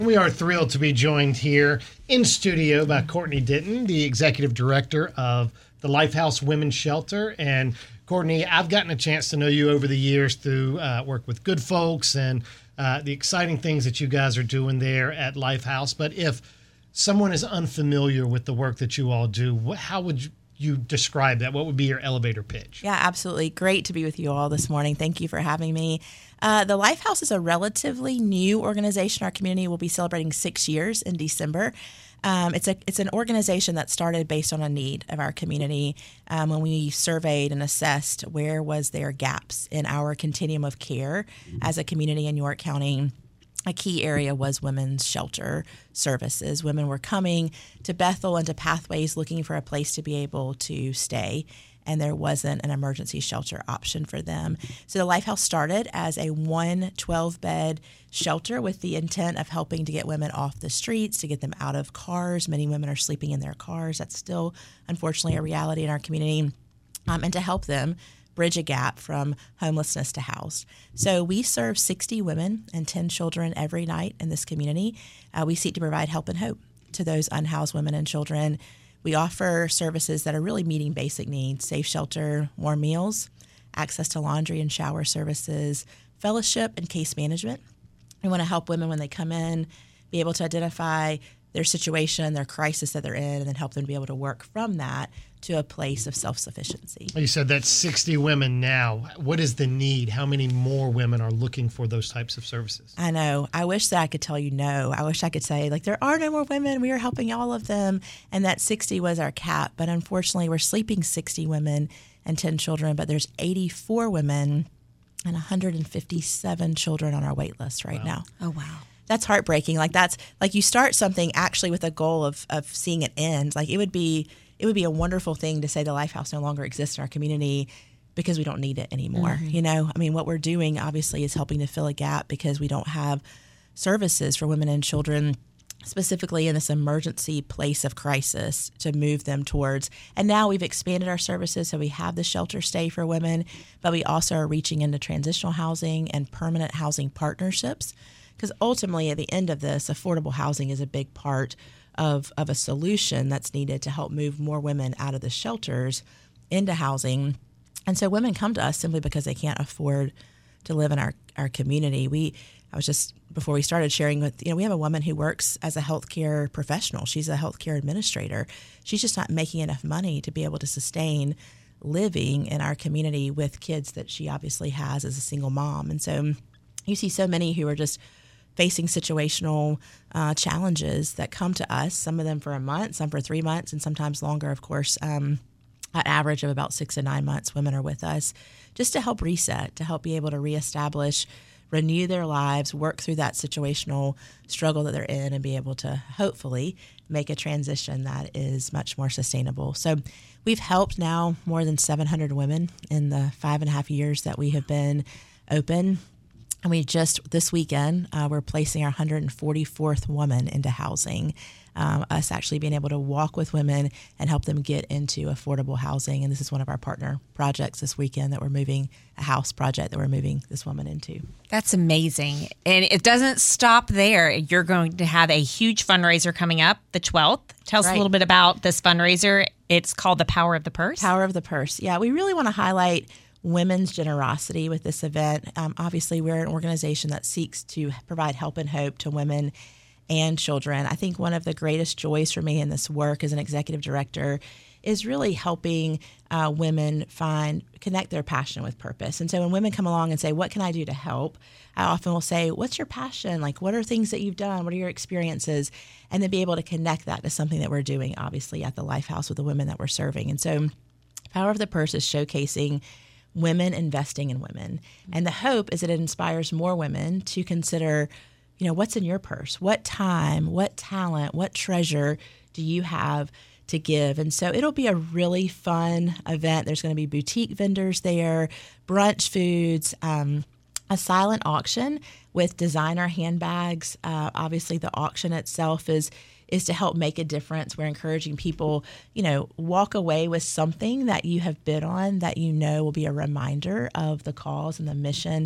We are thrilled to be joined here in studio by Courtney Denton, the executive director of the Lifehouse Women's Shelter. And Courtney, I've gotten a chance to know you over the years through work with Good Folks and the exciting things that you guys are doing there at Lifehouse. But if someone is unfamiliar with the work that you all do, how would you describe that? What would be your elevator pitch? Yeah, absolutely. Great to be with you all this morning. Thank you for having me. The Lifehouse is a relatively new organization. Our community will be celebrating 6 years in December. It's an organization that started based on a need of our community. When we surveyed and assessed where was there gaps in our continuum of care as a community in York County, a key area was women's shelter services. Women were coming to Bethel and to Pathways looking for a place to be able to stay, and there wasn't an emergency shelter option for them. So the Lifehouse started as a 12-bed shelter with the intent of helping to get women off the streets, to get them out of cars. Many women are sleeping in their cars. That's still, unfortunately, a reality in our community, and to help them bridge a gap from homelessness to housed. So we serve 60 women and 10 children every night in this community. We seek to provide help and hope to those unhoused women and children. We offer services that are really meeting basic needs: safe shelter, warm meals, access to laundry and shower services, fellowship, and case management. We want to help women when they come in be able to identify their situation, their crisis that they're in, and then help them be able to work from that to a place of self-sufficiency. You said that's 60 women now. What is the need? How many more women are looking for those types of services? I know. I wish that I could tell you no. I wish I could say, there are no more women. We are helping all of them. And that 60 was our cap. But unfortunately, we're sleeping 60 women and 10 children, but there's 84 women and 157 children on our wait list right now. Oh, wow. That's heartbreaking. That's you start something actually with a goal of seeing it end. It would be a wonderful thing to say the Lifehouse no longer exists in our community because we don't need it anymore. Mm-hmm. What we're doing obviously is helping to fill a gap because we don't have services for women and children specifically in this emergency place of crisis to move them towards. And now we've expanded our services, so we have the shelter stay for women, but we also are reaching into transitional housing and permanent housing partnerships. Because ultimately, at the end of this, affordable housing is a big part of a solution that's needed to help move more women out of the shelters into housing. And so women come to us simply because they can't afford to live in our community. I was just, before we started sharing with, we have a woman who works as a healthcare professional. She's a healthcare administrator. She's just not making enough money to be able to sustain living in our community with kids that she obviously has as a single mom. And so you see so many who are just facing situational challenges that come to us, some of them for a month, some for 3 months, and sometimes longer, of course. An average of about 6 to 9 months, women are with us just to help reset, to help be able to reestablish, renew their lives, work through that situational struggle that they're in, and be able to hopefully make a transition that is much more sustainable. So we've helped now more than 700 women in the 5.5 years that we have been open. And we just, this weekend, we're placing our 144th woman into housing, us actually being able to walk with women and help them get into affordable housing. And this is one of our partner projects this weekend that we're moving, a house project that we're moving this woman into. That's amazing. And it doesn't stop there. You're going to have a huge fundraiser coming up the 12th. Tell us a little bit about this fundraiser. It's called the Power of the Purse. Power of the Purse. Yeah, we really want to highlight women's generosity with this event. Obviously, we're an organization that seeks to provide help and hope to women and children. I think one of the greatest joys for me in this work as an executive director is really helping women connect their passion with purpose. And so when women come along and say, what can I do to help? I often will say, what's your passion? What are things that you've done? What are your experiences? And then be able to connect that to something that we're doing, obviously, at the Lifehouse with the women that we're serving. And so Power of the Purse is showcasing women investing in women. And the hope is that it inspires more women to consider, what's in your purse? What time, what talent, what treasure do you have to give? And so it'll be a really fun event. There's going to be boutique vendors there, brunch foods, a silent auction with designer handbags. Obviously, the auction itself is to help make a difference. We're encouraging people, walk away with something that you have bid on that will be a reminder of the cause and the mission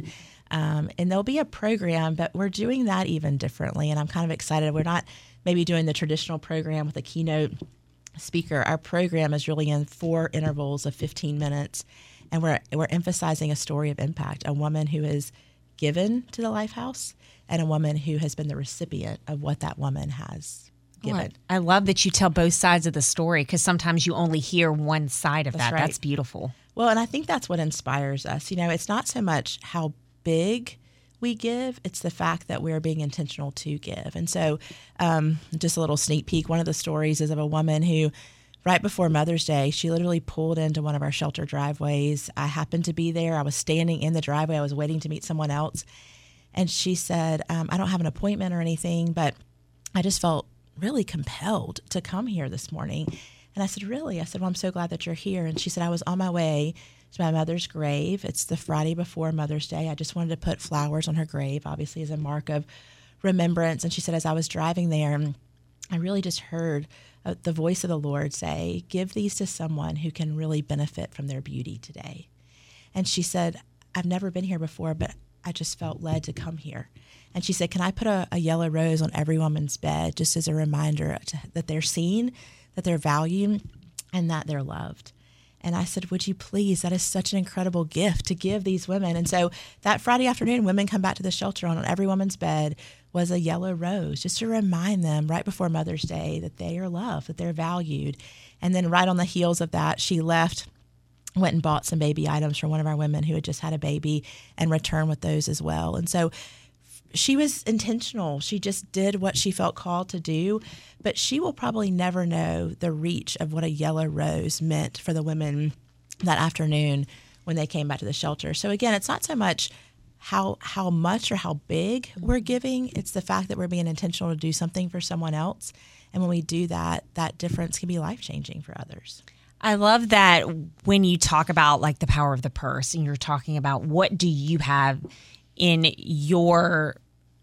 And there'll be a program, but we're doing that even differently. And I'm kind of excited. We're not maybe doing the traditional program with a keynote speaker. Our program is really in 4 intervals of 15 minutes. And we're emphasizing a story of impact, a woman who is given to the Lifehouse and a woman who has been the recipient of what that woman has given. I love that you tell both sides of the story, because sometimes you only hear one side of that. Right. That's beautiful. Well, and I think that's what inspires us. It's not so much how big we give, it's the fact that we're being intentional to give. And so just a little sneak peek, one of the stories is of a woman who, right before Mother's Day, she literally pulled into one of our shelter driveways. I happened to be there. I was standing in the driveway. I was waiting to meet someone else. And she said, I don't have an appointment or anything, but I just felt really compelled to come here this morning. And I said, really? I said, well, I'm so glad that you're here. And she said, I was on my way to my mother's grave. It's the Friday before Mother's Day. I just wanted to put flowers on her grave, obviously as a mark of remembrance. And she said, as I was driving there, I really just heard the voice of the Lord say, give these to someone who can really benefit from their beauty today. And she said, I've never been here before, but I just felt led to come here. And she said, can I put a yellow rose on every woman's bed just as a reminder that they're seen, that they're valued, and that they're loved? And I said, would you please? That is such an incredible gift to give these women. And so that Friday afternoon, women come back to the shelter, on every woman's bed was a yellow rose, just to remind them right before Mother's Day that they are loved, that they're valued. And then right on the heels of that, she left, went and bought some baby items for one of our women who had just had a baby, and returned with those as well. And so she was intentional. She just did what she felt called to do, but she will probably never know the reach of what a yellow rose meant for the women that afternoon when they came back to the shelter. So again, it's not so much how much or how big we're giving. It's the fact that we're being intentional to do something for someone else. And when we do that, that difference can be life-changing for others. I love that when you talk about like the power of the purse, and you're talking about what do you have in your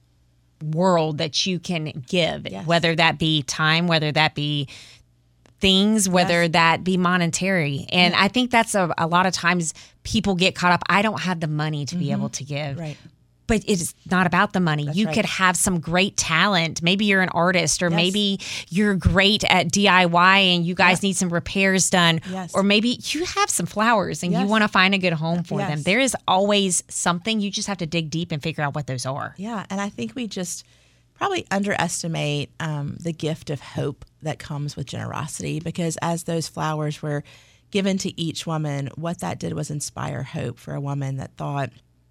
world that you can give, Yes. whether that be time, whether that be things, whether that be monetary. And I think that's a lot of times people get caught up. I don't have the money to be able to give. Right. But it's not about the money. That's you right. could have some great talent. Maybe you're an artist, or Yes. maybe you're great at DIY and you guys need some repairs done. Yes. Or maybe you have some flowers and you Yes. want to find a good home for them. Yes. There is always something. You just have to dig deep and figure out what those are. Yeah, and I think we just probably underestimate the gift of hope that comes with generosity, because as those flowers were given to each woman, what that did was inspire hope for a woman that thought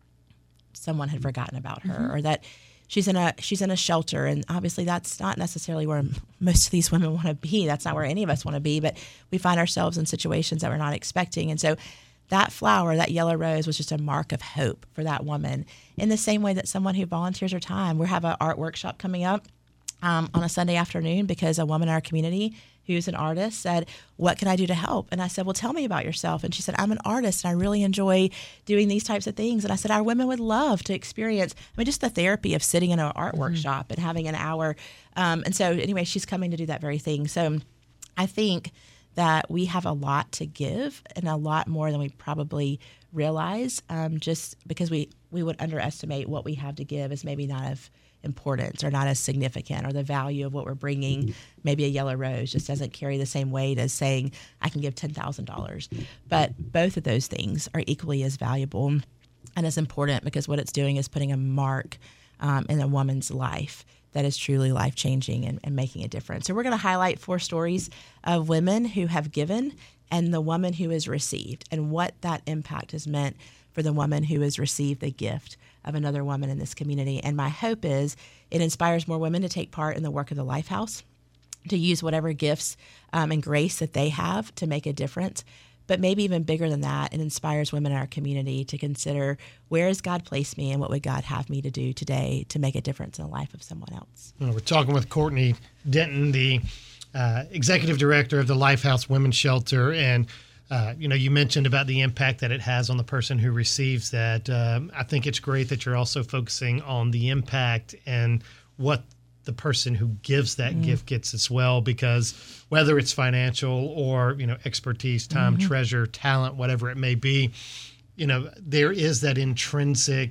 someone had forgotten about her, or that she's in a shelter, and obviously that's not necessarily where most of these women want to be. That's not where any of us want to be, but we find ourselves in situations that we're not expecting. And so that flower, that yellow rose, was just a mark of hope for that woman, in the same way that someone who volunteers her time. We have an art workshop coming up on a Sunday afternoon, because a woman in our community who's an artist said, what can I do to help? And I said, well, tell me about yourself. And she said, I'm an artist and I really enjoy doing these types of things. And I said, our women would love to experience, just the therapy of sitting in an art workshop and having an hour. And so anyway, she's coming to do that very thing. So I think that we have a lot to give, and a lot more than we probably realize, just because we would underestimate what we have to give is maybe not of importance, or not as significant, or the value of what we're bringing. Maybe a yellow rose just doesn't carry the same weight as saying I can give $10,000. But both of those things are equally as valuable and as important, because what it's doing is putting a mark in a woman's life that is truly life-changing and making a difference. So we're going to highlight 4 stories of women who have given, and the woman who has received, and what that impact has meant for the woman who has received the gift of another woman in this community. And my hope is it inspires more women to take part in the work of the Lifehouse, to use whatever gifts and grace that they have to make a difference. But maybe even bigger than that, it inspires women in our community to consider, where has God placed me, and what would God have me to do today to make a difference in the life of someone else? We're talking with Courtney Denton, the executive director of the Lifehouse Women's Shelter. And, you mentioned about the impact that it has on the person who receives that. I think it's great that you're also focusing on the impact and what the person who gives that gift gets as well, because whether it's financial or, expertise, time, treasure, talent, whatever it may be, there is that intrinsic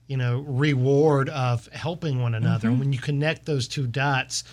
reward of helping one another. And when you connect those two dots,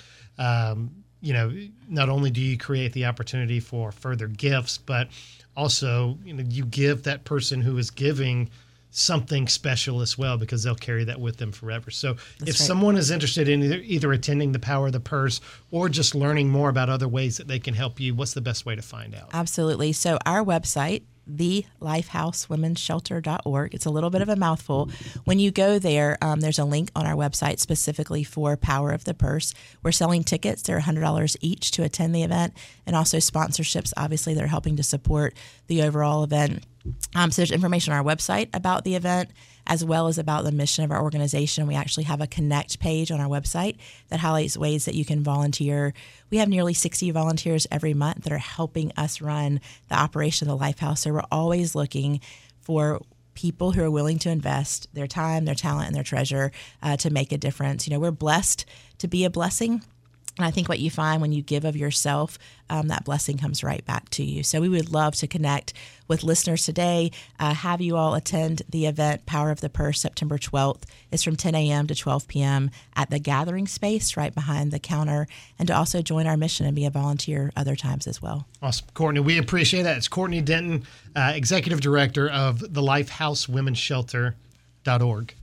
not only do you create the opportunity for further gifts, but also, you give that person who is giving something special as well, because they'll carry that with them forever. So if someone is interested in either attending the Power of the Purse or just learning more about other ways that they can help you, what's the best way to find out? Absolutely. So our website, thelifehousewomenshelter.org. It's a little bit of a mouthful. When you go there, there's a link on our website specifically for Power of the Purse. We're selling tickets. They're $100 each to attend the event, and also sponsorships, obviously, that are helping to support the overall event. So there's information on our website about the event, as well as about the mission of our organization. We actually have a Connect page on our website that highlights ways that you can volunteer. We have nearly 60 volunteers every month that are helping us run the operation of the Lifehouse. So we're always looking for people who are willing to invest their time, their talent, and their treasure to make a difference. We're blessed to be a blessing. And I think what you find when you give of yourself, that blessing comes right back to you. So we would love to connect with listeners today, have you all attend the event, Power of the Purse, September 12th. It's from 10 a.m. to 12 p.m. at the gathering space right behind the counter, and to also join our mission and be a volunteer other times as well. Awesome. Courtney, we appreciate that. It's Courtney Denton, Executive Director of the Lifehouse Women's Shelter.org.